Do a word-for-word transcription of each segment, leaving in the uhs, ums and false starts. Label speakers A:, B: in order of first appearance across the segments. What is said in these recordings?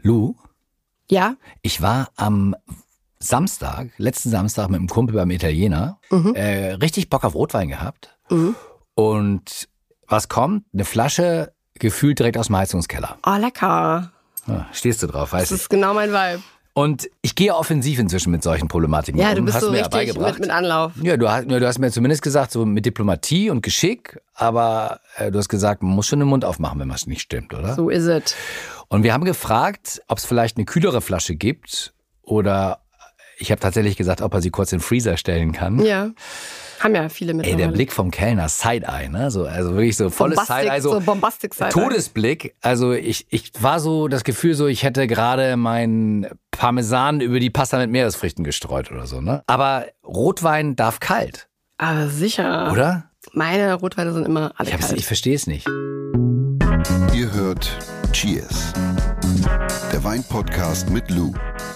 A: Lou?
B: Ja?
A: Ich war am Samstag, letzten Samstag mit einem Kumpel beim Italiener, mhm. äh, richtig Bock auf Rotwein gehabt. Mhm. Und was kommt? Eine Flasche gefühlt direkt aus dem Heizungskeller.
B: Oh, lecker.
A: Ja, stehst du drauf, weißt du?
B: Das ist genau mein Vibe.
A: Und ich gehe offensiv inzwischen mit solchen Problematiken.
B: Ja, du bist
A: hast
B: so
A: mir
B: richtig
A: ja
B: mit, mit Anlauf.
A: Ja, du hast, du hast mir zumindest gesagt, so mit Diplomatie und Geschick, aber äh, du hast gesagt, man muss schon den Mund aufmachen, wenn was nicht stimmt, oder?
B: So ist es.
A: Und wir haben gefragt, ob es vielleicht eine kühlere Flasche gibt oder ich habe tatsächlich gesagt, ob er sie kurz in den Freezer stellen kann.
B: Ja. Haben ja viele mittlerweile.
A: Ey, der Blick vom Kellner, Side-Eye, ne? So, also wirklich so volles Side-Eye, so,
B: so Bombastic Side-Eye.
A: Todesblick. Also ich, ich war so das Gefühl so, ich hätte gerade meinen Parmesan über die Pasta mit Meeresfrüchten gestreut oder so, ne? Aber Rotwein darf kalt.
B: Aber sicher.
A: Oder?
B: Meine Rotweine sind immer alle
A: ich
B: kalt.
A: Ich verstehe es nicht.
C: Ihr hört Cheers, der Wein-Podcast mit Lou.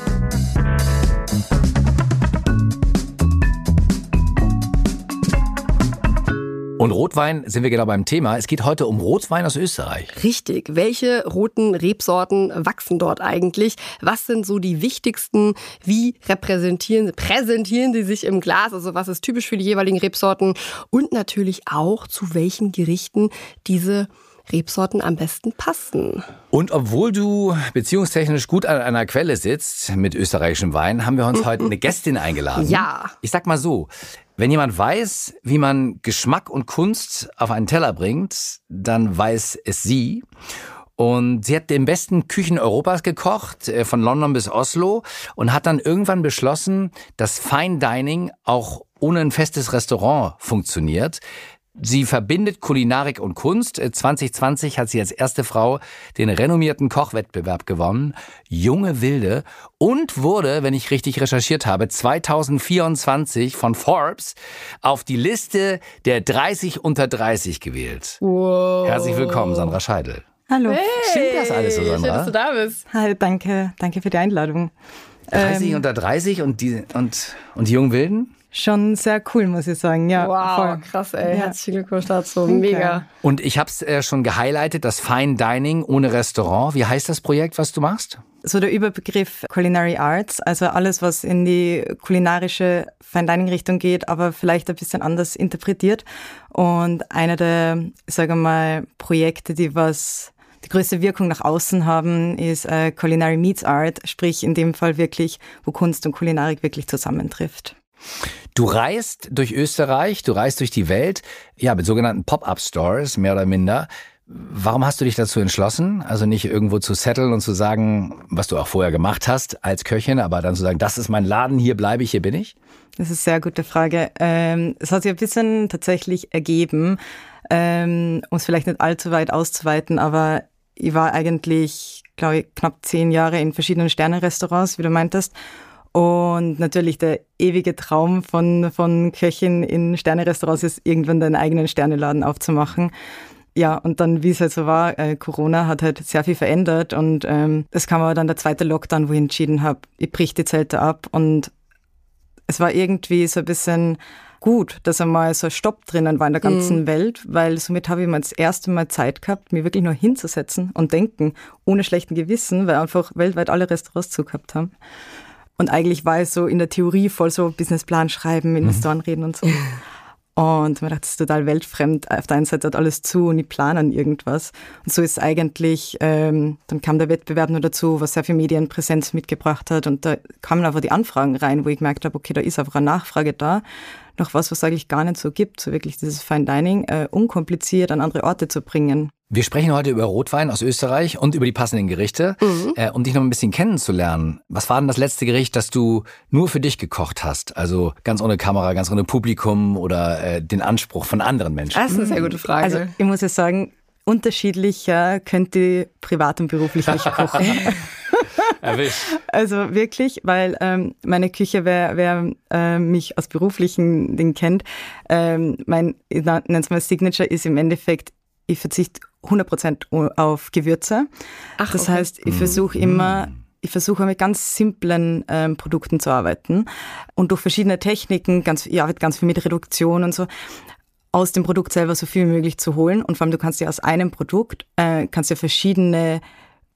A: Und Rotwein sind wir genau beim Thema. Es geht heute um Rotwein aus Österreich.
B: Richtig. Welche roten Rebsorten wachsen dort eigentlich? Was sind so die wichtigsten? Wie repräsentieren, präsentieren sie sich im Glas? Also was ist typisch für die jeweiligen Rebsorten? Und natürlich auch, zu welchen Gerichten diese Rebsorten am besten passen.
A: Und obwohl du beziehungstechnisch gut an einer Quelle sitzt mit österreichischem Wein, haben wir uns heute eine Gästin eingeladen.
B: Ja.
A: Ich sag mal so, wenn jemand weiß, wie man Geschmack und Kunst auf einen Teller bringt, dann weiß es sie. Und sie hat den besten Küchen Europas gekocht, von London bis Oslo, und hat dann irgendwann beschlossen, dass Fine Dining auch ohne ein festes Restaurant funktioniert. Sie verbindet Kulinarik und Kunst. zwanzig zwanzig hat sie als erste Frau den renommierten Kochwettbewerb gewonnen, Junge Wilde, und wurde, wenn ich richtig recherchiert habe, zwanzig vierundzwanzig von Forbes auf die Liste der dreißig unter dreißig gewählt.
B: Wow.
A: Herzlich willkommen, Sandra Scheidel.
D: Hallo.
B: Hey,
A: Stimmt das alles so, Sandra?
B: Schön, dass du da bist.
D: Hi, danke, danke für die Einladung.
A: dreißig
D: Ähm,
A: unter dreißig und die, und, und die Jungen Wilden?
D: Schon sehr cool, muss ich sagen. Ja,
B: wow,
D: voll.
B: krass, ey.
D: Ja.
B: Herzlichen Glückwunsch dazu. Mega.
A: Und ich habe es äh, schon gehighlightet, das Fine Dining ohne Restaurant. Wie heißt das Projekt, was du machst?
D: So der Überbegriff Culinary Arts, also alles, was in die kulinarische Fine-Dining-Richtung geht, aber vielleicht ein bisschen anders interpretiert. Und einer der, sagen wir mal, Projekte, die was die größte Wirkung nach außen haben, ist äh, Culinary Meets Art, sprich in dem Fall wirklich, wo Kunst und Kulinarik wirklich zusammentrifft.
A: Du reist durch Österreich, du reist durch die Welt, ja, mit sogenannten Pop-Up-Stores, mehr oder minder. Warum hast du dich dazu entschlossen, also nicht irgendwo zu setteln und zu sagen, was du auch vorher gemacht hast als Köchin, aber dann zu sagen, das ist mein Laden, hier bleibe ich, hier bin ich?
D: Das ist eine sehr gute Frage. Ähm, es hat sich ein bisschen tatsächlich ergeben, ähm, um es vielleicht nicht allzu weit auszuweiten, aber ich war eigentlich, glaube ich, knapp zehn Jahre in verschiedenen Sterne-Restaurants, wie du meintest. Und natürlich der ewige Traum von, von Köchin in Sterne-Restaurants ist, irgendwann deinen eigenen Sterneladen aufzumachen. Ja, und dann, wie es halt so war, äh, Corona hat halt sehr viel verändert und ähm, das kam aber dann der zweite Lockdown, wo ich entschieden habe, ich brich die Zelte ab, und es war irgendwie so ein bisschen gut, dass einmal so ein Stopp drinnen war in der ganzen mhm. Welt, weil somit habe ich mir das erste Mal Zeit gehabt, mir wirklich nur hinzusetzen und denken, ohne schlechten Gewissen, weil einfach weltweit alle Restaurants zugehabt haben. Und eigentlich war es so in der Theorie voll so Businessplan schreiben, Investoren mhm. reden und so. Und man dachte, das ist total weltfremd. Auf der einen Seite hat alles zu und ich plane an irgendwas. Und so ist es eigentlich, ähm, dann kam der Wettbewerb noch dazu, was sehr viel Medienpräsenz mitgebracht hat. Und da kamen einfach die Anfragen rein, wo ich gemerkt habe, okay, da ist einfach eine Nachfrage da. Noch was, was es eigentlich gar nicht so gibt, so wirklich dieses Fine Dining, äh, unkompliziert an andere Orte zu bringen.
A: Wir sprechen heute über Rotwein aus Österreich und über die passenden Gerichte, mhm. äh, um dich noch ein bisschen kennenzulernen. Was war denn das letzte Gericht, das du nur für dich gekocht hast? Also ganz ohne Kamera, ganz ohne Publikum oder äh, den Anspruch von anderen Menschen?
B: Das ist eine sehr gute Frage.
D: Also ich muss ja sagen, unterschiedlicher könnte ich privat und beruflich nicht kochen.
A: Erwischt.
D: Also wirklich, weil ähm, meine Küche, wer, wer äh, mich aus beruflichen Dingen kennt, ähm, mein, ich nenne es mal Signature, ist im Endeffekt, ich verzichte hundert Prozent auf Gewürze.
B: Ach,
D: das
B: okay.
D: heißt, ich versuche immer, ich versuche mit ganz simplen ähm, Produkten zu arbeiten und durch verschiedene Techniken, ganz, ich arbeite ganz viel mit Reduktion und so, aus dem Produkt selber so viel wie möglich zu holen. Und vor allem, du kannst ja aus einem Produkt, äh, kannst ja verschiedene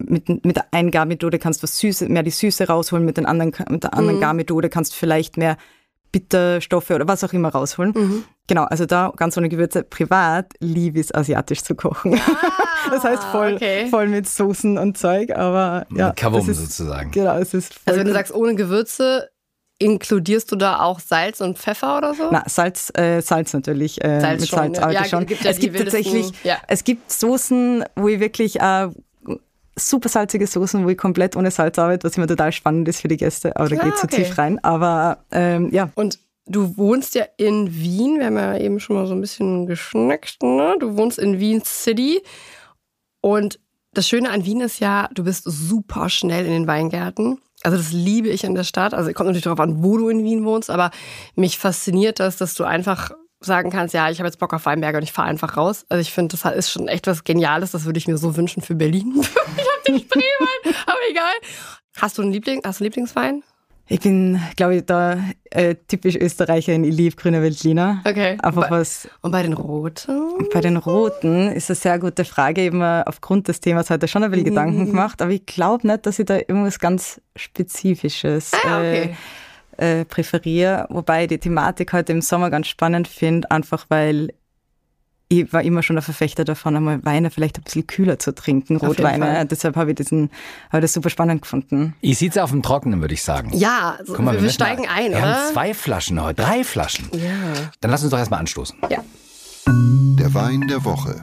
D: mit, mit der einen Garmethode kannst du was Süße, mehr die Süße rausholen, mit, den anderen, mit der anderen mhm. Garmethode kannst du vielleicht mehr Bitterstoffe oder was auch immer rausholen. Mhm. Genau, also da ganz ohne Gewürze. Privat liebe ich es, asiatisch zu kochen. Ah, das heißt voll, okay. voll mit Soßen und Zeug, aber ja.
A: Kavum sozusagen.
D: Genau, es ist voll
B: Also wenn du
D: gut.
B: sagst ohne Gewürze, inkludierst du da auch Salz und Pfeffer oder so?
D: Na, Salz, äh, Salz natürlich. Äh,
B: Salz
D: mit
B: schon,
D: Salz
B: ja.
D: arbeite
B: Ja,
D: ich schon.
B: gibt ja
D: es
B: die
D: gibt
B: wildesten,
D: tatsächlich,
B: ja.
D: es gibt Soßen, wo ich wirklich äh, super salzige Soßen, wo ich komplett ohne Salz arbeite, was immer total spannend ist für die Gäste, aber da
B: ah,
D: geht zu
B: okay.
D: tief rein. Aber ähm, ja.
B: Und du wohnst ja in Wien, wir haben ja eben schon mal so ein bisschen geschnackt, ne? Du wohnst in Wien City und das Schöne an Wien ist ja, du bist super schnell in den Weingärten. Also das liebe ich an der Stadt. Also kommt natürlich darauf an, wo du in Wien wohnst, aber mich fasziniert das, dass du einfach sagen kannst, ja, ich habe jetzt Bock auf Weinberge und ich fahre einfach raus. Also ich finde, das ist schon echt was Geniales. Das würde ich mir so wünschen für Berlin. Ich habe den Spreewein, aber egal. Hast du einen Liebling, hast du einen Lieblingswein?
D: Ich bin, glaube ich, da äh, typisch Österreicherin. Ich liebe Grüner Veltliner.
B: Okay.
D: Einfach
B: bei,
D: was.
B: Und bei den Roten?
D: Bei den Roten ist eine sehr gute Frage. Ich habe mir aufgrund des Themas heute schon ein bisschen mhm. Gedanken gemacht, aber ich glaube nicht, dass ich da irgendwas ganz Spezifisches
B: ah, okay.
D: äh, äh, präferiere. Wobei ich die Thematik heute im Sommer ganz spannend finde, einfach weil ich war immer schon ein Verfechter davon, einmal Weine vielleicht ein bisschen kühler zu trinken, Rotweine. Deshalb habe ich diesen, habe das super spannend gefunden.
A: Ich sitze auf dem Trockenen, würde ich sagen.
B: Ja, so,
A: mal,
B: wir,
A: wir,
B: wir steigen
A: mal,
B: ein,
A: wir
B: oder?
A: Wir haben zwei Flaschen heute, drei Flaschen.
B: Ja.
A: Dann lass uns doch erstmal anstoßen.
B: Ja.
C: Der Wein der Woche.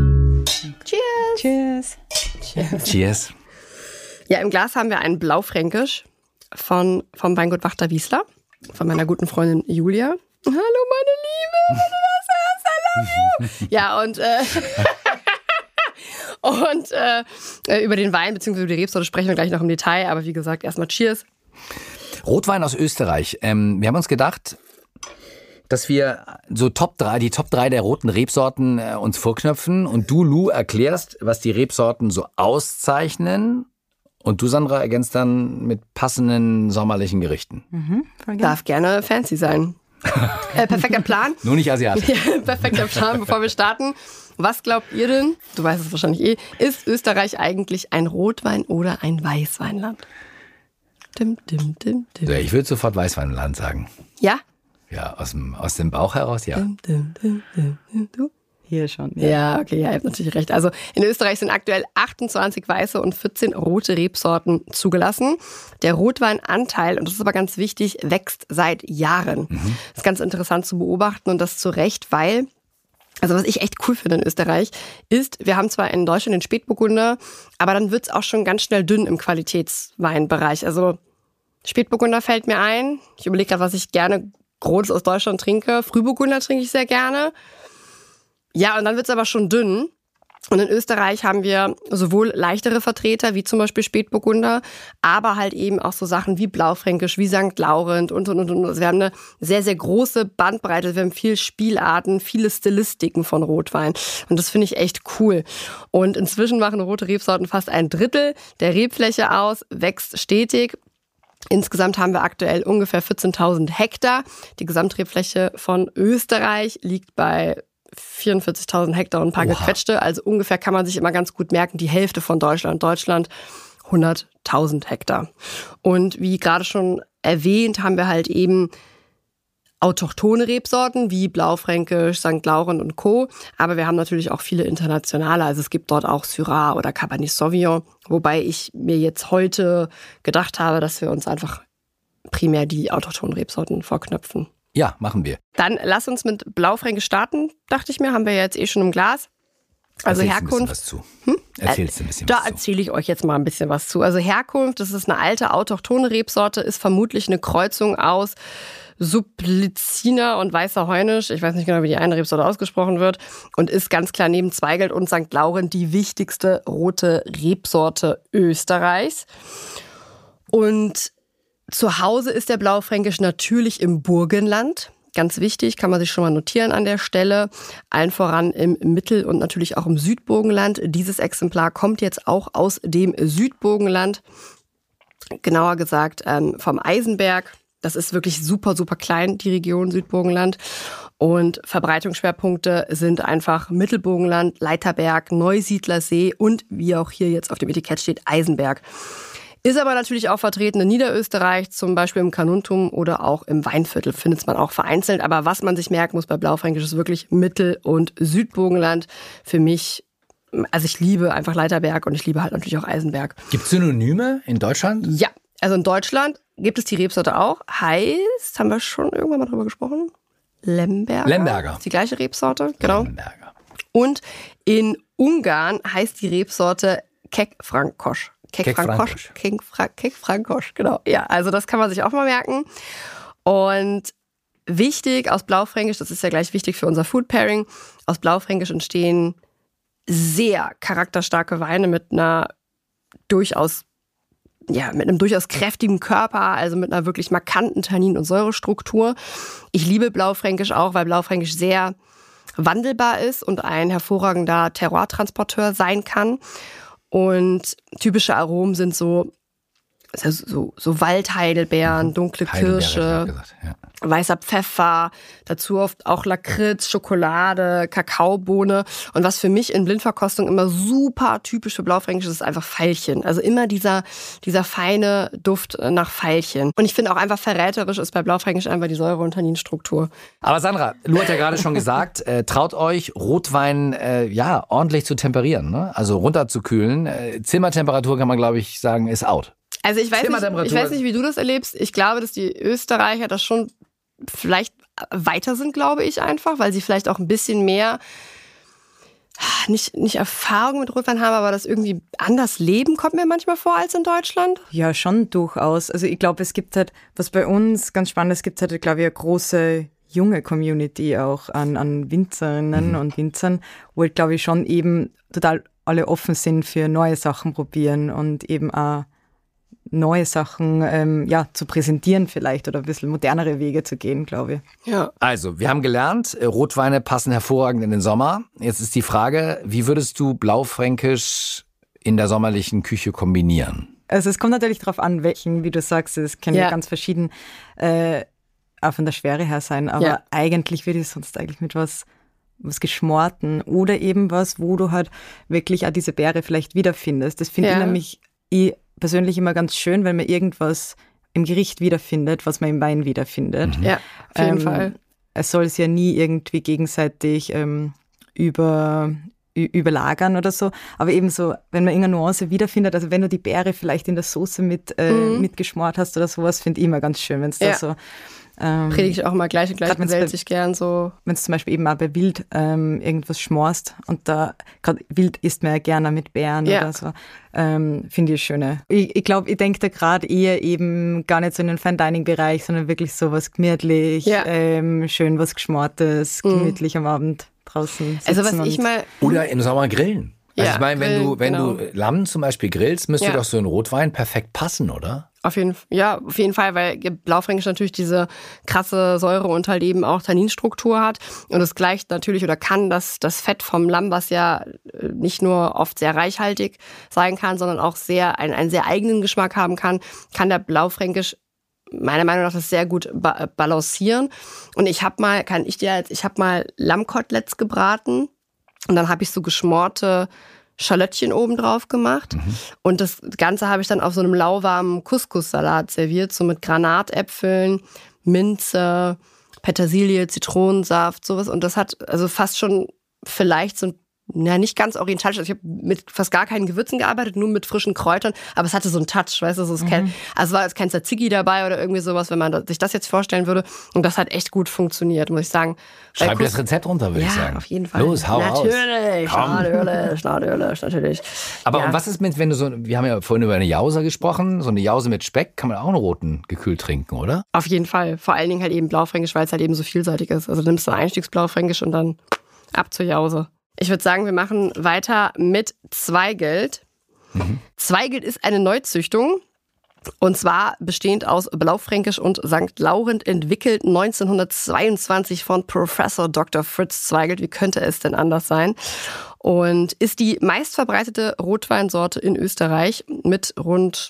B: Cheers.
D: Cheers.
A: Cheers.
B: Ja, im Glas haben wir einen Blaufränkisch von, vom Weingut Wachter Wiesler, von meiner guten Freundin Julia. Hallo, meine Liebe, wenn du das hörst, I love you. Ja, und, äh, und äh, über den Wein bzw. die Rebsorte sprechen wir gleich noch im Detail, aber wie gesagt, erstmal Cheers.
A: Rotwein aus Österreich. Ähm, wir haben uns gedacht, dass wir so Top drei, die Top drei der roten Rebsorten äh, uns vorknöpfen und du, Lou, erklärst, was die Rebsorten so auszeichnen. Und du, Sandra, ergänzt dann mit passenden sommerlichen Gerichten.
D: Mhm,
B: Darf gerne fancy sein. äh, perfekter Plan.
A: Nur nicht asiatisch.
B: Ja, perfekter Plan, bevor wir starten. Was glaubt ihr denn, du weißt es wahrscheinlich eh, ist Österreich eigentlich ein Rotwein- oder ein Weißweinland? Dim, dim, dim, dim.
A: So, ich würde sofort Weißweinland sagen.
B: Ja?
A: Ja, aus dem, aus dem Bauch heraus, ja.
B: Dim, dim, dim, dim, dim. Du?
D: Hier schon. Ja.
B: Ja, okay, ja, ihr habt natürlich recht. Also in Österreich sind aktuell achtundzwanzig weiße und vierzehn rote Rebsorten zugelassen. Der Rotweinanteil, und das ist aber ganz wichtig, wächst seit Jahren. Mhm. Das ist ganz interessant zu beobachten und das zu Recht, weil, also was ich echt cool finde in Österreich, ist, wir haben zwar in Deutschland den Spätburgunder, aber dann wird's auch schon ganz schnell dünn im Qualitätsweinbereich. Also Spätburgunder fällt mir ein. Ich überlege gerade, was ich gerne Großes aus Deutschland trinke. Frühburgunder trinke ich sehr gerne. Ja, und dann wird's aber schon dünn. Und in Österreich haben wir sowohl leichtere Vertreter, wie zum Beispiel Spätburgunder, aber halt eben auch so Sachen wie Blaufränkisch, wie Sankt Laurent und, und, und, und. Also wir haben eine sehr, sehr große Bandbreite. Wir haben viel Spielarten, viele Stilistiken von Rotwein. Und das finde ich echt cool. Und inzwischen machen rote Rebsorten fast ein Drittel der Rebfläche aus, wächst stetig. Insgesamt haben wir aktuell ungefähr vierzehntausend Hektar. Die Gesamtrebfläche von Österreich liegt bei vierundvierzigtausend Hektar und ein paar
A: Oha.
B: gequetschte. Also ungefähr kann man sich immer ganz gut merken, die Hälfte von Deutschland. Deutschland hunderttausend Hektar. Und wie gerade schon erwähnt, haben wir halt eben autochthone Rebsorten wie Blaufränkisch, Sankt Laurent und Co. Aber wir haben natürlich auch viele internationale. Also es gibt dort auch Syrah oder Cabernet Sauvignon. Wobei ich mir jetzt heute gedacht habe, dass wir uns einfach primär die autochthonen Rebsorten vorknöpfen.
A: Ja, machen wir.
B: Dann lass uns mit Blaufränkisch starten, dachte ich mir. Haben wir ja jetzt eh schon im Glas. Also
A: Erzählst
B: Herkunft.
A: Ein bisschen was zu. Hm? Erzählst ein bisschen
B: da
A: was zu.
B: Da erzähle ich euch jetzt mal ein bisschen was zu. Also Herkunft, das ist eine alte autochthone Rebsorte, ist vermutlich eine Kreuzung aus Supplicina und Weißer Heunisch. Ich weiß nicht genau, wie die eine Rebsorte ausgesprochen wird. Und ist ganz klar neben Zweigelt und Sankt Laurent die wichtigste rote Rebsorte Österreichs. Und zu Hause ist der Blaufränkisch natürlich im Burgenland. Ganz wichtig, kann man sich schon mal notieren an der Stelle. Allen voran im Mittel- und natürlich auch im Südburgenland. Dieses Exemplar kommt jetzt auch aus dem Südburgenland. Genauer gesagt ähm, vom Eisenberg. Das ist wirklich super, super klein, die Region Südburgenland. Und Verbreitungsschwerpunkte sind einfach Mittelburgenland, Leiterberg, Neusiedlersee und, wie auch hier jetzt auf dem Etikett steht, Eisenberg. Ist aber natürlich auch vertreten in Niederösterreich, zum Beispiel im Carnuntum oder auch im Weinviertel findet man auch vereinzelt. Aber was man sich merken muss bei Blaufränkisch ist wirklich Mittel- und Südburgenland. Für mich, also ich liebe einfach Leiterberg und ich liebe halt natürlich auch Eisenberg.
A: Gibt es Synonyme in Deutschland?
B: Ja, also in Deutschland gibt es die Rebsorte auch. Heißt, haben wir schon irgendwann mal drüber gesprochen? Lemberger.
A: Lemberger.
B: Ist die gleiche Rebsorte, genau.
A: Lemberger.
B: Und in Ungarn heißt die Rebsorte Kekfrankosch. Kekfrankosch. Kekfrankosch, genau. Ja, also das kann man sich auch mal merken. Und wichtig aus Blaufränkisch, das ist ja gleich wichtig für unser Food Pairing, aus Blaufränkisch entstehen sehr charakterstarke Weine mit einer durchaus Ja, mit einem durchaus kräftigen Körper, also mit einer wirklich markanten Tannin- und Säurestruktur. Ich liebe Blaufränkisch auch, weil Blaufränkisch sehr wandelbar ist und ein hervorragender Terroirtransporteur sein kann. Und typische Aromen sind so, so, so Waldheidelbeeren, dunkle Kirsche, gesagt, ja. Weißer Pfeffer, dazu oft auch Lakritz, Schokolade, Kakaobohne. Und was für mich in Blindverkostung immer super typisch für Blaufränkisch ist, ist einfach Veilchen. Also immer dieser, dieser feine Duft nach Veilchen. Und ich finde auch einfach verräterisch ist bei Blaufränkisch einfach die Säure- und Tanninstruktur.
A: Aber Sandra, Lou hat ja gerade schon gesagt, äh, traut euch, Rotwein äh, ja ordentlich zu temperieren, ne? Also runterzukühlen. Äh, Zimmertemperatur kann man, glaube ich, sagen, ist out.
B: Also ich weiß, nicht, ich weiß nicht, wie du das erlebst. Ich glaube, dass die Österreicher das schon vielleicht weiter sind, glaube ich einfach, weil sie vielleicht auch ein bisschen mehr, nicht, nicht Erfahrung mit Rotwein haben, aber das irgendwie anders leben, kommt mir manchmal vor als in Deutschland.
D: Ja, schon durchaus. Also ich glaube, es gibt halt, was bei uns ganz spannend ist, gibt halt, glaube ich, eine große junge Community auch an, an Winzerinnen mhm. und Winzern, wo ich glaube ich schon eben total alle offen sind für neue Sachen probieren und eben auch neue Sachen ähm, ja, zu präsentieren vielleicht oder ein bisschen modernere Wege zu gehen, glaube ich.
B: Ja.
A: Also, wir haben gelernt, Rotweine passen hervorragend in den Sommer. Jetzt ist die Frage, wie würdest du Blaufränkisch in der sommerlichen Küche kombinieren?
D: Also es kommt natürlich darauf an, welchen, wie du sagst, es können ja, ja ganz verschieden äh, auch von der Schwere her sein, aber ja. eigentlich würde ich sonst eigentlich mit was was Geschmorten oder eben was, wo du halt wirklich auch diese Beere vielleicht wiederfindest. Das finde ja. ich nämlich ich persönlich immer ganz schön, wenn man irgendwas im Gericht wiederfindet, was man im Wein wiederfindet.
B: Ja, auf jeden
D: ähm,
B: Fall.
D: Es soll es ja nie irgendwie gegenseitig ähm, über, überlagern oder so, aber eben so, wenn man irgendeine Nuance wiederfindet, also wenn du die Beere vielleicht in der Soße mit, äh, mhm. mitgeschmort hast oder sowas, finde ich immer ganz schön, wenn es
B: ja.
D: da so Ähm,
B: Predige ich auch mal gleich und gleich gesellt sich gern so.
D: Wenn es zum Beispiel eben auch bei Wild ähm, irgendwas schmorst und da, gerade Wild isst man ja gerne mit Beeren ja. oder so, ähm, finde ich schöne. Ich, ich glaube, ich denke da gerade eher eben gar nicht so in den Fine-Dining-Bereich, sondern wirklich so was gemütlich, ja. ähm, schön was Geschmortes, gemütlich mhm. am Abend draußen sitzen.
B: Also was ich mal...
A: Oder im Sommer grillen. Also
B: ja,
A: ich meine, wenn du, wenn
B: genau.
A: du Lamm zum Beispiel grillst, müsste
B: ja.
A: doch so ein Rotwein perfekt passen, oder?
B: Auf jeden, ja, auf jeden Fall, weil Blaufränkisch natürlich diese krasse Säure und halt eben auch Tanninstruktur hat. Und es gleicht natürlich oder kann das, das Fett vom Lamm, was ja nicht nur oft sehr reichhaltig sein kann, sondern auch sehr einen, einen sehr eigenen Geschmack haben kann, kann der Blaufränkisch meiner Meinung nach das sehr gut ba- balancieren. Und ich habe mal, kann ich dir jetzt, ich habe mal Lammkoteletts gebraten und dann habe ich so geschmorte Schalottchen oben drauf gemacht. Mhm. Und das Ganze habe ich dann auf so einem lauwarmen Couscous-Salat serviert, so mit Granatäpfeln, Minze, Petersilie, Zitronensaft, sowas. Und das hat also fast schon vielleicht so ein ja, nicht ganz orientalisch. Also ich habe mit fast gar keinen Gewürzen gearbeitet, nur mit frischen Kräutern. Aber es hatte so einen Touch, weißt du? So, es mhm. kein, also war jetzt kein Tzatziki dabei oder irgendwie sowas, wenn man sich das jetzt vorstellen würde. Und das hat echt gut funktioniert, muss ich sagen.
A: Schreib dir das Rezept runter, würde
B: ja,
A: ich sagen.
B: Ja, auf jeden Fall.
A: Los, hau
B: natürlich,
A: raus.
B: Natürlich, natürlich, natürlich.
A: Aber
B: ja.
A: und was ist mit, wenn du so, wir haben ja vorhin über eine Jause gesprochen, so eine Jause mit Speck, kann man auch einen roten gekühlt trinken, oder?
B: Auf jeden Fall. Vor allen Dingen halt eben Blaufränkisch, weil es halt eben so vielseitig ist. Also nimmst du Einstiegsblaufränkisch und dann ab zur Jause. Ich würde sagen, wir machen weiter mit Zweigelt. Mhm. Zweigelt ist eine Neuzüchtung und zwar bestehend aus Blaufränkisch und Sankt Laurent, entwickelt neunzehnhundertzweiundzwanzig von Professor Doktor Fritz Zweigelt. Wie könnte es denn anders sein? Und ist die meistverbreitete Rotweinsorte in Österreich mit rund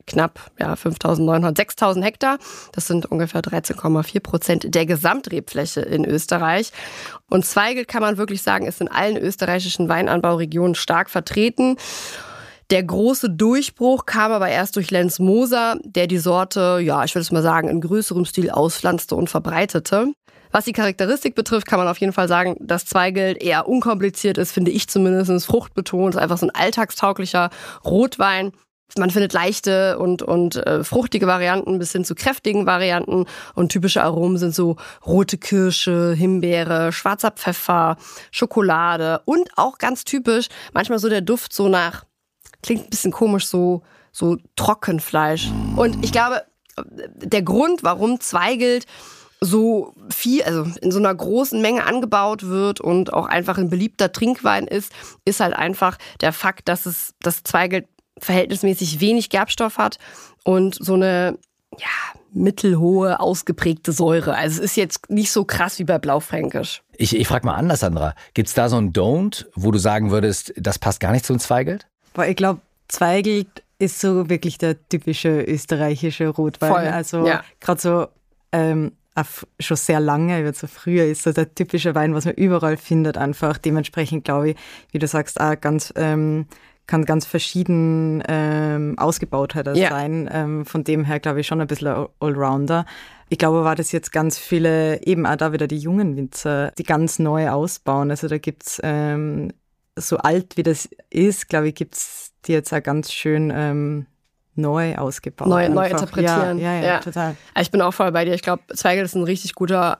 B: knapp ja, fünftausendneunhundert, sechstausend Hektar. Das sind ungefähr dreizehn Komma vier Prozent der Gesamtrebfläche in Österreich. Und Zweigelt, kann man wirklich sagen, ist in allen österreichischen Weinanbauregionen stark vertreten. Der große Durchbruch kam aber erst durch Lenz Moser, der die Sorte, ja, ich würde es mal sagen, in größerem Stil auspflanzte und verbreitete. Was die Charakteristik betrifft, kann man auf jeden Fall sagen, dass Zweigelt eher unkompliziert ist, finde ich zumindest, fruchtbetont, ist einfach so ein alltagstauglicher Rotwein. Man findet leichte und, und äh, fruchtige Varianten bis hin zu kräftigen Varianten. Und typische Aromen sind so rote Kirsche, Himbeere, schwarzer Pfeffer, Schokolade und auch ganz typisch manchmal so der Duft so nach, klingt ein bisschen komisch, so, so Trockenfleisch. Und ich glaube, der Grund, warum Zweigelt so viel, also in so einer großen Menge angebaut wird und auch einfach ein beliebter Trinkwein ist, ist halt einfach der Fakt, dass es das Zweigelt verhältnismäßig wenig Gerbstoff hat und so eine ja, mittelhohe, ausgeprägte Säure. Also es ist jetzt nicht so krass wie bei Blaufränkisch.
A: Ich, ich frage mal anders, Sandra. Gibt's da so ein Don't, wo du sagen würdest, das passt gar nicht zum Zweigelt?
D: Boah, ich glaube, Zweigelt ist so wirklich der typische österreichische Rotwein.
B: Voll,
D: also
B: ja.
D: gerade so ähm, schon sehr lange, also früher ist so der typische Wein, was man überall findet einfach. Dementsprechend glaube ich, wie du sagst, auch ganz... Ähm, kann ganz verschieden ähm, ausgebaut halt
B: ja.
D: sein. Ähm, von dem her glaube ich schon ein bisschen ein Allrounder. Ich glaube, war das jetzt ganz viele, eben auch da wieder die jungen Winzer, die ganz neu ausbauen. Also da gibt's ähm, so alt wie das ist, glaube ich, gibt's die jetzt auch ganz schön ähm, neu ausgebaut.
B: Neu, neu interpretieren.
D: Ja, ja, ja, ja, total.
B: Ich bin auch voll bei dir. Ich glaube, Zweigelt ist ein richtig guter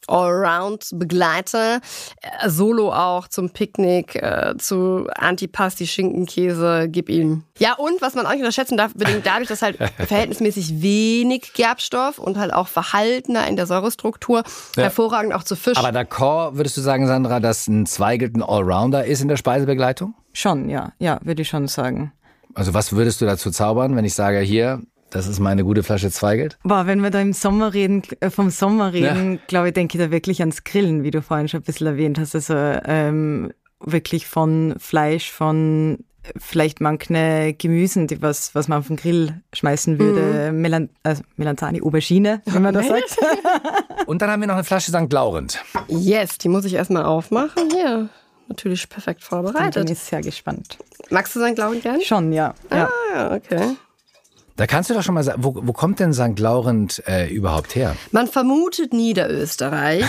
B: Allround-Begleiter, äh, Solo auch zum Picknick, äh, zu Antipasti, Schinkenkäse, gib ihm. Ja, und was man auch nicht unterschätzen darf, bedingt dadurch, dass halt verhältnismäßig wenig Gerbstoff und halt auch verhaltener in der Säurestruktur, ja. hervorragend auch zu Fisch.
A: Aber d'accord, würdest du sagen, Sandra, dass ein Zweigelt ein Allrounder ist in der Speisebegleitung?
D: Schon, ja, ja, würde ich schon sagen.
A: Also was würdest du dazu zaubern, wenn ich sage, hier... Das ist meine gute Flasche Zweigelt.
D: Boah, wenn wir da im Sommer reden, äh, vom Sommer reden, ja. glaube ich, denke ich da wirklich ans Grillen, wie du vorhin schon ein bisschen erwähnt hast. Also ähm, wirklich von Fleisch, von vielleicht manche Gemüsen, die was, was man auf den Grill schmeißen würde. Mhm. Melan also Melanzani, Aubergine, wenn man das sagt.
A: Und dann haben wir noch eine Flasche Sankt Laurent.
B: Yes, die muss ich erstmal aufmachen. Hier, natürlich perfekt vorbereitet.
D: Ich bin sehr gespannt.
B: Magst du Sankt Laurent gern?
D: Schon, ja. ja.
B: Ah, okay.
A: Da kannst du doch schon mal sagen, wo, wo kommt denn Sankt Laurent äh, überhaupt her?
B: Man vermutet Niederösterreich.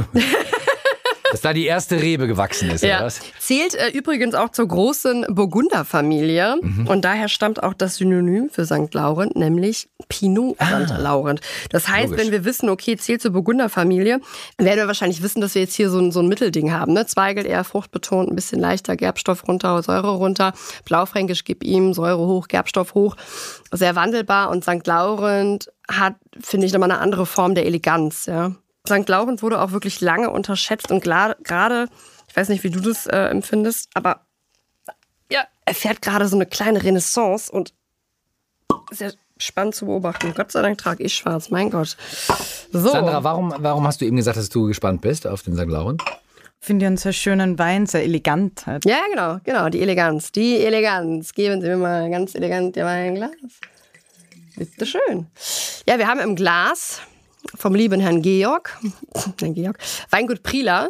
A: Dass da die erste Rebe gewachsen ist,
B: ja.
A: oder was?
B: Zählt äh, übrigens auch zur großen Burgunderfamilie. Mhm. Und daher stammt auch das Synonym für Sankt Laurent, nämlich Pinot ah. Sankt Laurent. Das heißt, Logisch. Wenn wir wissen, okay, zählt zur Burgunderfamilie, werden wir wahrscheinlich wissen, dass wir jetzt hier so ein, so ein Mittelding haben. Ne? Zweigelt eher fruchtbetont, ein bisschen leichter, Gerbstoff runter, Säure runter. Blaufränkisch, gib ihm, Säure hoch, Gerbstoff hoch. Sehr wandelbar. Und Sankt Laurent hat, finde ich, nochmal eine andere Form der Eleganz, ja. Sankt Laurent wurde auch wirklich lange unterschätzt und gerade, ich weiß nicht, wie du das äh, empfindest, aber ja, er fährt gerade so eine kleine Renaissance und sehr spannend zu beobachten. Gott sei Dank trage ich schwarz, mein Gott. So.
A: Sandra, warum, warum hast du eben gesagt, dass du gespannt bist auf den Sankt Laurent?
D: Ich finde einen sehr schönen Wein, sehr elegant. Halt.
B: Ja, genau, genau, die Eleganz, die Eleganz. Geben Sie mir mal ganz elegant Ihr Weinglas. Bitte schön. Ja, wir haben im Glas... vom lieben Herrn Georg, Herrn Georg, Weingut Prieler,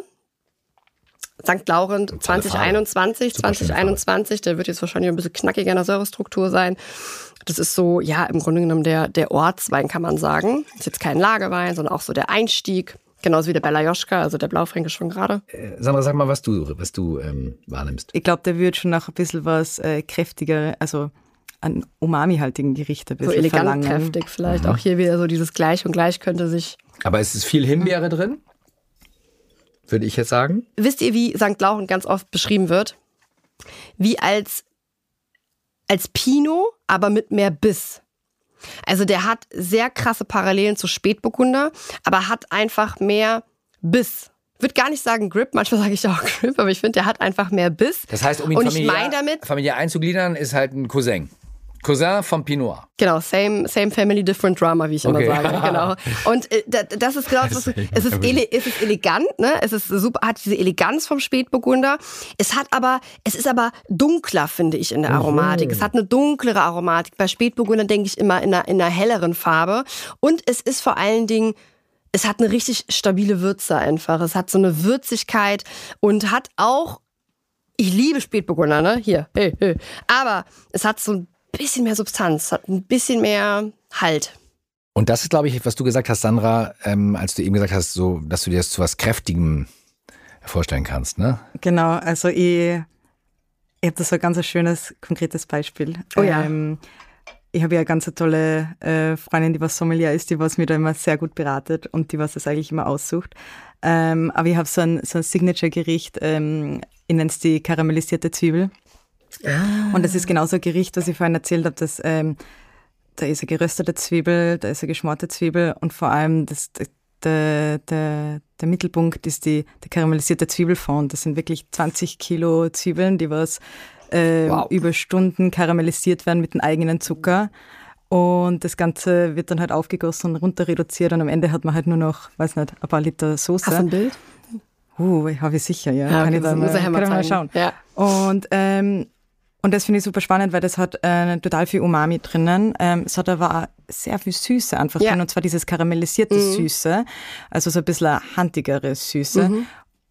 B: Sankt Laurent zwanzig einundzwanzig, zwanzig einundzwanzig, der wird jetzt wahrscheinlich ein bisschen knackiger in der Säurestruktur sein. Das ist so, ja, im Grunde genommen der, der Ortswein, kann man sagen. Ist jetzt kein Lagerwein, sondern auch so der Einstieg, genauso wie der Bella Joschka, also der Blaufränkisch schon gerade.
A: Äh, Sandra, sag mal, was du, was du ähm, wahrnimmst.
D: Ich glaube, der wird schon noch ein bisschen was äh, kräftiger, also an umami-haltigen Gerichte ein bisschen
B: so elegant
D: verlangen.
B: Kräftig vielleicht.
A: Mhm.
B: Auch hier wieder so dieses Gleich und Gleich könnte sich...
A: Aber es ist viel Himbeere drin, würde ich jetzt sagen.
B: Wisst ihr, wie Sankt Laurent ganz oft beschrieben wird? Wie als, als Pinot, aber mit mehr Biss. Also der hat sehr krasse Parallelen zu Spätburgunder, aber hat einfach mehr Biss. Ich würde gar nicht sagen Grip, manchmal sage ich auch Grip, aber ich finde, der hat einfach mehr Biss.
A: Das heißt, um ihn
B: und
A: familiär,
B: ich mein damit,
A: familiär einzugliedern, ist halt ein Cousin. Cousin vom Pinot.
B: Genau, same, same family, different drama, wie ich immer
A: Okay.
B: sage. Genau. Und äh, das ist genau das, was du, es ist, ele, es ist elegant, ne? Es ist super, hat diese Eleganz vom Spätburgunder. Es hat aber, es ist aber dunkler, finde ich, in der Aromatik. Es hat eine dunklere Aromatik. Bei Spätburgunder denke ich immer in einer, in einer helleren Farbe. Und es ist vor allen Dingen, es hat eine richtig stabile Würze einfach. Es hat so eine Würzigkeit und hat auch, ich liebe Spätburgunder, ne? Hier, hey, hey. Aber es hat so ein bisschen mehr Substanz, hat ein bisschen mehr Halt.
A: Und das ist, glaube ich, was du gesagt hast, Sandra, ähm, als du eben gesagt hast, so, dass du dir das zu was Kräftigem vorstellen kannst, ne?
D: Genau, also ich, ich habe da so ein ganz schönes, konkretes Beispiel.
B: Oh ja.
D: Ähm, ich habe ja eine ganz tolle äh, Freundin, die was Sommelier ist, die was mir da immer sehr gut beratet und die was das eigentlich immer aussucht. Ähm, aber ich habe so ein, so ein Signature-Gericht, ähm, ich nenne es die karamellisierte Zwiebel. Ah. Und das ist genauso ein Gericht, was ich vorhin erzählt habe, dass ähm, da ist eine geröstete Zwiebel, da ist eine geschmorte Zwiebel und vor allem das, der, der, der Mittelpunkt ist die, der karamellisierte Zwiebelfond. Das sind wirklich zwanzig Kilo Zwiebeln, die was äh, wow. über Stunden karamellisiert werden mit dem eigenen Zucker. Und das Ganze wird dann halt aufgegossen und runter reduziert und am Ende hat man halt nur noch, weiß nicht, ein paar Liter Soße.
B: Hast du ein Bild?
D: Uh, habe ich sicher, ja.
B: ja
D: kann
B: okay,
D: ich da
B: mal,
D: kann
B: mal,
D: ich mal schauen.
B: Ja.
D: Und ähm, Und das finde ich super spannend, weil das hat äh, total viel Umami drinnen. Ähm, es hat aber auch sehr viel Süße einfach
B: ja.
D: drin, und zwar dieses karamellisierte mhm. Süße, also so ein bisschen eine handigere Süße. Mhm.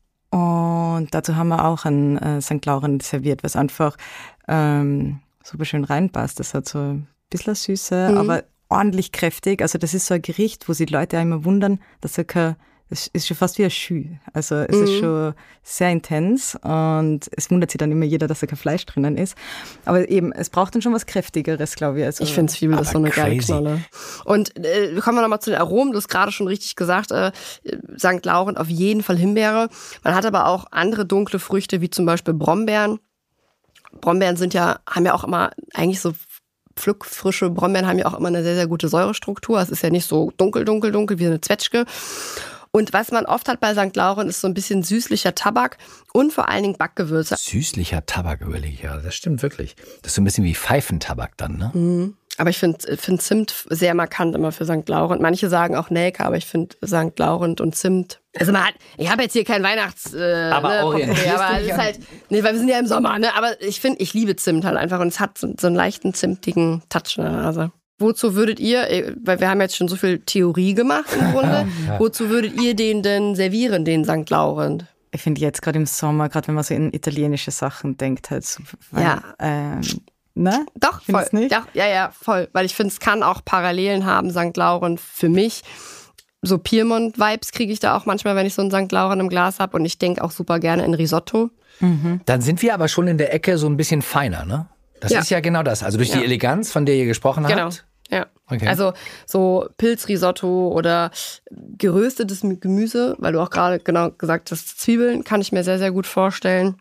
D: Und dazu haben wir auch einen äh, Sankt Laurent serviert, was einfach ähm, super schön reinpasst. Das hat so ein bisschen Süße, mhm. aber ordentlich kräftig. Also das ist so ein Gericht, wo sich die Leute auch immer wundern, dass er kein Es ist schon fast wie ein Schü. Also es mhm. ist schon sehr intens und es wundert sich dann immer jeder, dass da kein Fleisch drinnen ist. Aber eben, es braucht dann schon was Kräftigeres, glaube ich. Also,
B: ich finde Zwiebel ist so eine geile Knolle. Und äh, kommen wir nochmal zu den Aromen. Du hast gerade schon richtig gesagt, äh, Sankt Laurent auf jeden Fall Himbeere. Man hat aber auch andere dunkle Früchte, wie zum Beispiel Brombeeren. Brombeeren sind ja, haben ja auch immer eigentlich so pflückfrische Brombeeren haben ja auch immer eine sehr, sehr gute Säurestruktur. Es ist ja nicht so dunkel, dunkel, dunkel wie eine Zwetschge. Und was man oft hat bei Sankt Laurent ist so ein bisschen süßlicher Tabak und vor allen Dingen Backgewürze.
A: Süßlicher Tabak, überlege ich, ja, das stimmt wirklich. Das ist so ein bisschen wie Pfeifentabak dann, ne?
B: Mhm. Aber ich finde find Zimt sehr markant immer für Sankt Laurent. Manche sagen auch Nelke, aber ich finde Sankt Laurent und Zimt. Also man hat, ich habe jetzt hier kein Weihnachts... Äh,
A: aber
B: ne,
A: orientierst
B: aber es ist halt, nee, weil wir sind ja im Sommer, ne? Aber ich finde, ich liebe Zimt halt einfach und es hat so, so einen leichten zimtigen Touch in der Nase. Wozu würdet ihr, weil wir haben jetzt schon so viel Theorie gemacht im Grunde, wozu würdet ihr den denn servieren, den Sankt Laurent?
D: Ich finde jetzt gerade im Sommer, gerade wenn man so in italienische Sachen denkt, halt so, weil,
B: ja.
D: ähm, ne?
B: Doch, voll.
D: Nicht?
B: Doch, ja, ja, voll. Weil ich finde, es kann auch Parallelen haben, Sankt Laurent für mich. So Piemont-Vibes kriege ich da auch manchmal, wenn ich so einen Sankt Laurent im Glas habe. Und ich denke auch super gerne in Risotto.
A: Mhm. Dann sind wir aber schon in der Ecke so ein bisschen feiner, ne? Das ja. ist ja genau das. Also durch ja. die Eleganz, von der ihr gesprochen
B: genau.
A: habt.
B: Ja,
A: okay.
B: Also so Pilzrisotto oder geröstetes Gemüse, weil du auch gerade genau gesagt hast, Zwiebeln kann ich mir sehr, sehr gut vorstellen.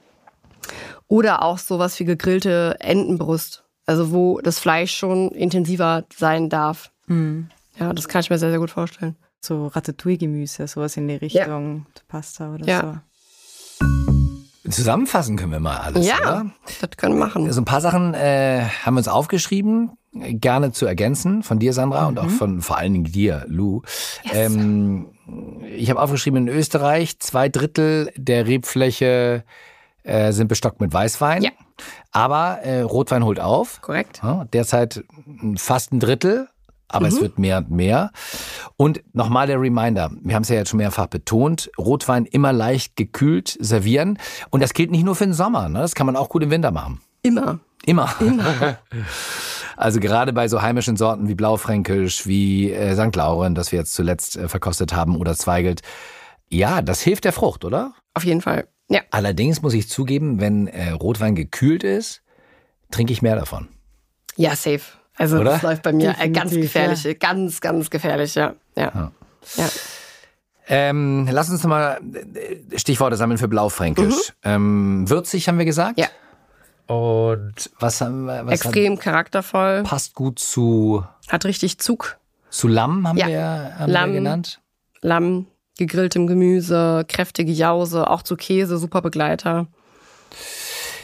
B: Oder auch sowas wie gegrillte Entenbrust, also wo das Fleisch schon intensiver sein darf. Mhm. Ja, das kann ich mir sehr, sehr gut vorstellen.
D: So Ratatouille-Gemüse, sowas in die Richtung ja. Pasta oder
B: ja.
D: so.
A: Zusammenfassen können wir mal alles,
B: ja,
A: oder?
B: Das können wir machen.
A: So ein paar Sachen äh, haben wir uns aufgeschrieben, gerne zu ergänzen, von dir, Sandra, mhm. und auch von vor allen Dingen dir, Lou. Yes. Ähm, ich habe aufgeschrieben, in Österreich zwei Drittel der Rebfläche äh, sind bestockt mit Weißwein. Ja. Aber äh, Rotwein holt auf.
B: Korrekt.
A: Ja, derzeit fast ein Drittel. Aber mhm. es wird mehr und mehr. Und nochmal der Reminder, wir haben es ja jetzt schon mehrfach betont, Rotwein immer leicht gekühlt servieren. Und das gilt nicht nur für den Sommer, ne? Das kann man auch gut im Winter machen.
B: Immer.
A: Immer.
B: Immer.
A: Also gerade bei so heimischen Sorten wie Blaufränkisch, wie äh, Sankt Laurent, das wir jetzt zuletzt äh, verkostet haben, oder Zweigelt. Ja, das hilft der Frucht, oder?
B: Auf jeden Fall, ja.
A: Allerdings muss ich zugeben, wenn äh, Rotwein gekühlt ist, trinke ich mehr davon.
B: Ja, safe. Also
A: Oder?
B: das läuft bei mir
D: Definitiv,
B: ganz gefährlich, ja. ganz, ganz gefährlich, ja. ja.
A: ja.
B: ja.
A: Ähm, lass uns nochmal Stichworte sammeln für Blaufränkisch. Mhm. Ähm, würzig haben wir gesagt.
B: Ja.
A: Und was haben wir? Was
B: Extrem
A: hat,
B: charaktervoll.
A: Passt gut zu...
B: Hat richtig Zug.
A: Zu Lamm haben,
B: ja.
A: wir, haben
B: Lamm,
A: wir genannt.
B: Lamm, gegrilltem Gemüse, kräftige Jause, auch zu Käse, super Begleiter.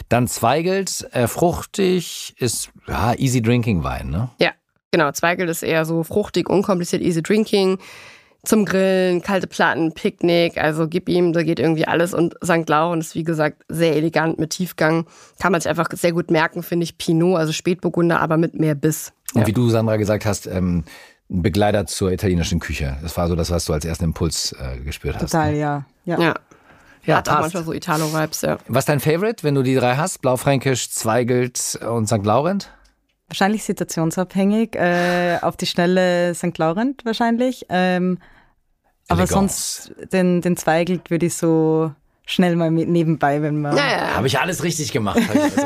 A: Dann Zweigelt, äh, fruchtig, ist ja easy drinking Wein, ne?
B: Ja, genau. Zweigelt ist eher so fruchtig, unkompliziert, easy drinking. Zum Grillen, kalte Platten, Picknick, also gib ihm, da geht irgendwie alles. Und Sankt Lauren ist, wie gesagt, sehr elegant mit Tiefgang. Kann man sich einfach sehr gut merken, finde ich. Pinot, also Spätburgunder, aber mit mehr Biss.
A: Und
B: ja.
A: wie du, Sandra, gesagt hast, ähm, ein Begleiter zur italienischen Küche. Das war so das, was du als ersten Impuls äh, gespürt hast.
D: Total,
A: ne?
D: ja. ja.
B: Ja.
A: Ja,
B: Hat auch
A: passt.
B: manchmal so Italo-Vibes, ja.
A: Was ist dein Favorite, wenn du die drei hast? Blaufränkisch, Zweigelt und Sankt Laurent?
D: Wahrscheinlich situationsabhängig. Äh, auf die Schnelle Sankt Laurent wahrscheinlich. Ähm, aber
A: Elegance.
D: sonst den, den Zweigelt würde ich so schnell mal mit nebenbei, wenn man...
B: Ja, ja.
A: Habe ich alles richtig gemacht.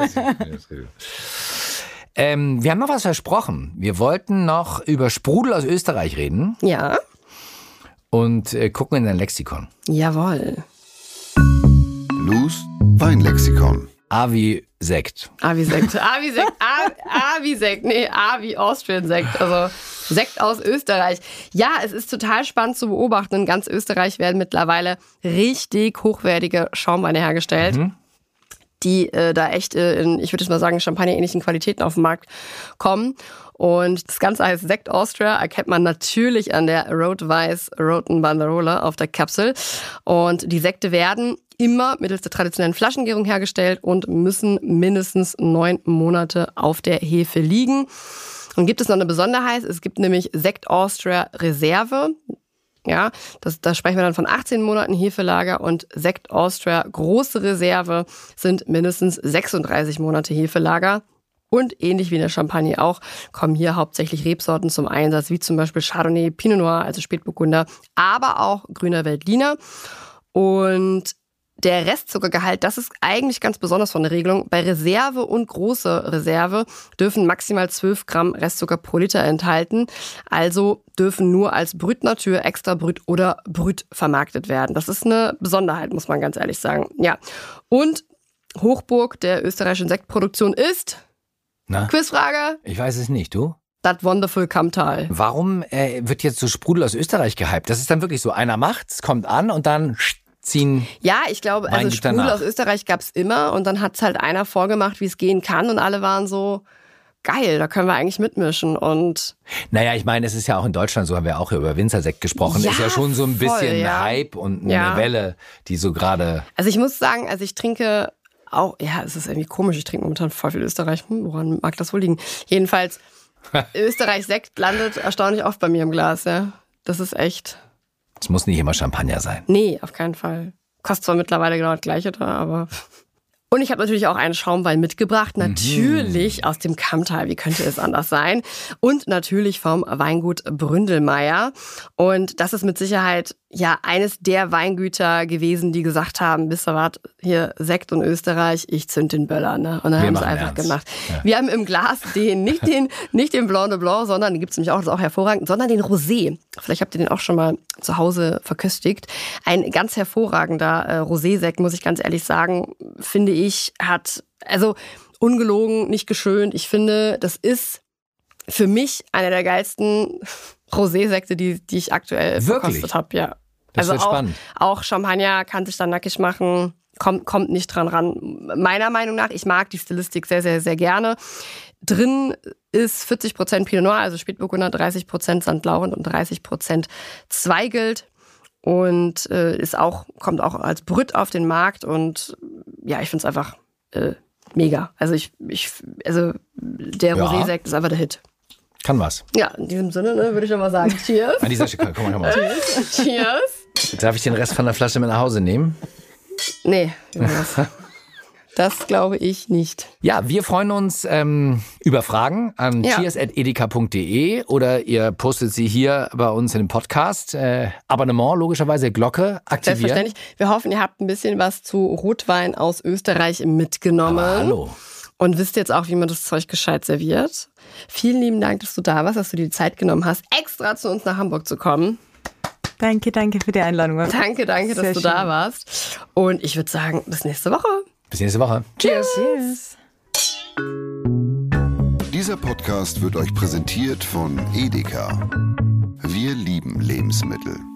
A: ähm, wir haben noch was versprochen. Wir wollten noch über Sprudel aus Österreich reden
B: Ja,
A: und äh, gucken in dein Lexikon.
B: jawohl.
C: Lus Weinlexikon.
A: A wie Sekt.
B: A wie Sekt. A wie Sekt. A, A wie Sekt. Nee, A wie Austrian Sekt. Also Sekt aus Österreich. Ja, es ist total spannend zu beobachten. In ganz Österreich werden mittlerweile richtig hochwertige Schaumweine hergestellt. Mhm. die äh, da echt äh, in, ich würde jetzt mal sagen, Champagner-ähnlichen Qualitäten auf den Markt kommen. Und das Ganze heißt Sekt Austria, erkennt man natürlich an der rot-weiß-roten Banderole auf der Kapsel. Und die Sekte werden immer mittels der traditionellen Flaschengärung hergestellt und müssen mindestens neun Monate auf der Hefe liegen. Und gibt es noch eine Besonderheit, es gibt nämlich Sekt Austria Reserve. Ja, das, da sprechen wir dann von achtzehn Monaten Hefelager, und Sekt Austria große Reserve sind mindestens sechsunddreißig Monate Hefelager. Und ähnlich wie in der Champagne auch, kommen hier hauptsächlich Rebsorten zum Einsatz, wie zum Beispiel Chardonnay, Pinot Noir, also Spätburgunder, aber auch grüner Veltliner. Und der Restzuckergehalt, das ist eigentlich ganz besonders von der Regelung. Bei Reserve und große Reserve dürfen maximal zwölf Gramm Restzucker pro Liter enthalten. Also dürfen nur als Brut Nature, Extra Brut oder Brut vermarktet werden. Das ist eine Besonderheit, muss man ganz ehrlich sagen. Ja. Und Hochburg der österreichischen Sektproduktion ist...
A: Na?
B: Quizfrage.
A: Ich weiß es nicht, du?
B: Das Wonderful Kamtal.
A: Warum äh, wird jetzt so Sprudel aus Österreich gehypt? Das ist dann wirklich so, einer macht's, kommt an und dann ziehen...
B: Ja, ich glaube, also Sprudel
A: danach.
B: aus Österreich gab's immer, und dann hat's halt einer vorgemacht, wie es gehen kann, und alle waren so, geil, da können wir eigentlich mitmischen. Und
A: naja, ich meine, es ist ja auch in Deutschland so, haben wir auch über Winzersekt gesprochen,
B: ja,
A: ist ja schon so ein bisschen
B: voll, ja.
A: Hype und eine
B: Ja.
A: Welle, die so gerade...
B: Also ich muss sagen, also ich trinke auch, ja, es ist irgendwie komisch, ich trinke momentan voll viel Österreich. Hm, woran mag das wohl liegen? Jedenfalls, Österreich-Sekt landet erstaunlich oft bei mir im Glas, ja. Das ist echt...
A: Es muss nicht immer Champagner sein.
B: Nee, auf keinen Fall. Kostet zwar mittlerweile genau das Gleiche da, aber... Und ich habe natürlich auch einen Schaumwein mitgebracht, natürlich mhm. aus dem Kamtal, wie könnte es anders sein? Und natürlich vom Weingut Bründelmeier. Und das ist mit Sicherheit ja eines der Weingüter gewesen, die gesagt haben, wisst ihr was, hier Sekt und Österreich, ich zünd den Böller. Ne? Und dann
A: Wir
B: haben sie
A: machen
B: einfach
A: ernst.
B: gemacht.
A: Ja.
B: Wir haben im Glas den, nicht den, nicht den Blanc de Blanc, sondern den gibt's nämlich auch, das ist auch hervorragend, sondern den Rosé. Vielleicht habt ihr den auch schon mal zu Hause verköstigt. Ein ganz hervorragender äh, Rosé-Sekt, muss ich ganz ehrlich sagen, finde ich, hat, also ungelogen, nicht geschönt. Ich finde, das ist für mich einer der geilsten Rosé-Sekte, die, die ich aktuell
A: Wirklich?
B: verkostet habe. Ja.
A: Das
B: also
A: wird
B: auch,
A: spannend.
B: auch Champagner kann sich da nackig machen, kommt, kommt nicht dran ran. Meiner Meinung nach, ich mag die Stilistik sehr, sehr, sehr gerne. Drin ist vierzig Prozent Pinot Noir, also Spätburgunder, dreißig Prozent Sankt Laurent und dreißig Prozent Zweigelt. Und äh, ist auch, kommt auch als Brut auf den Markt, und ja, ich finde es einfach äh, mega. Also ich, ich, also der
A: Ja.
B: Rosé-Sekt ist einfach der Hit.
A: Kann was.
B: Ja, in diesem Sinne, ne, würde ich schon mal sagen, cheers.
A: An dieser Stelle, komm mal, komm mal.
B: Cheers.
A: Darf ich den Rest von der Flasche mit nach Hause nehmen?
B: Nee, Jonas. Das glaube ich nicht.
A: Ja, wir freuen uns ähm, über Fragen an
B: Ja.
A: cheers at edeka punkt de oder ihr postet sie hier bei uns in dem Podcast. Äh, Abonnement, logischerweise, Glocke aktivieren.
B: Selbstverständlich. Wir hoffen, ihr habt ein bisschen was zu Rotwein aus Österreich mitgenommen.
A: Aber hallo.
B: Und wisst jetzt auch, wie man das Zeug gescheit serviert. Vielen lieben Dank, dass du da warst, dass du dir die Zeit genommen hast, extra zu uns nach Hamburg zu kommen.
D: Danke, danke für die Einladung.
B: Danke, danke, dass
D: Sehr
B: du
D: schön.
B: da warst. Und ich würde sagen, bis nächste Woche.
A: Bis nächste Woche.
B: Cheers.
D: Cheers.
C: Dieser Podcast wird euch präsentiert von Edeka. Wir lieben Lebensmittel.